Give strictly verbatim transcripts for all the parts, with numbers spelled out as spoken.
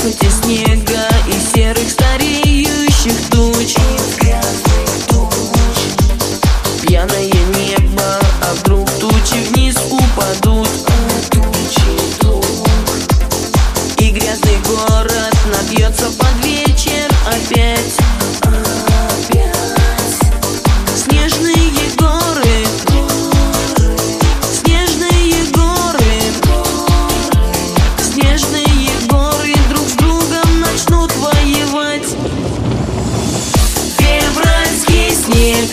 хоть и снега, и серых стареющих туч. Пьяное небо, а вдруг тучи вниз упадут, и грязный город напьется под вечер опять. Снежные горы, снежные горы, снежные горы друг с другом начнут воевать. Февральский снег,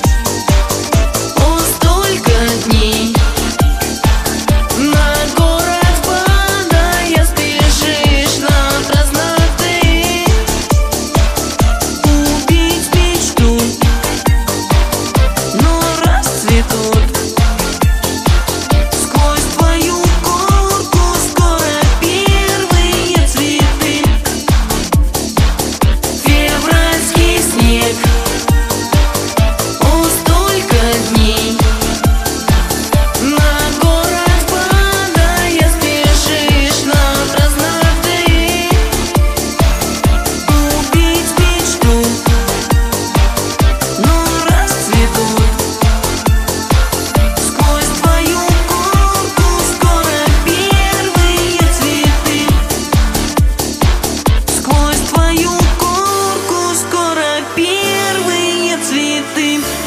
он столько дней на город падая спешишь на праздноты, убить мечту, но расцветут. Сквозь твою корку скоро первые цветы. Февральский снег, он столько дней на город падая спешишь на праздноты, убить мечту, но расцветут. Сквозь твою корку скоро первые цветы. Сквозь твою корку скоро первые цветы.